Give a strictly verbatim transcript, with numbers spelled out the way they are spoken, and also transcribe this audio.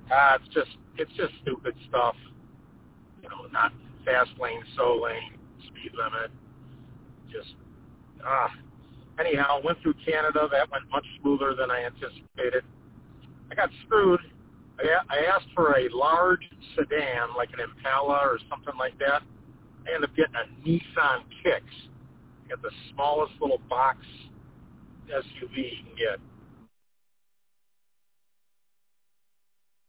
Ah, it's just it's just stupid stuff. You know, not fast lane, so lane, speed limit. Just ah. Anyhow, went through Canada. That went much smoother than I anticipated. I got screwed. I, I asked for a large sedan, like an Impala or something like that. I ended up getting a Nissan Kicks. I got the smallest little box S U V you can get.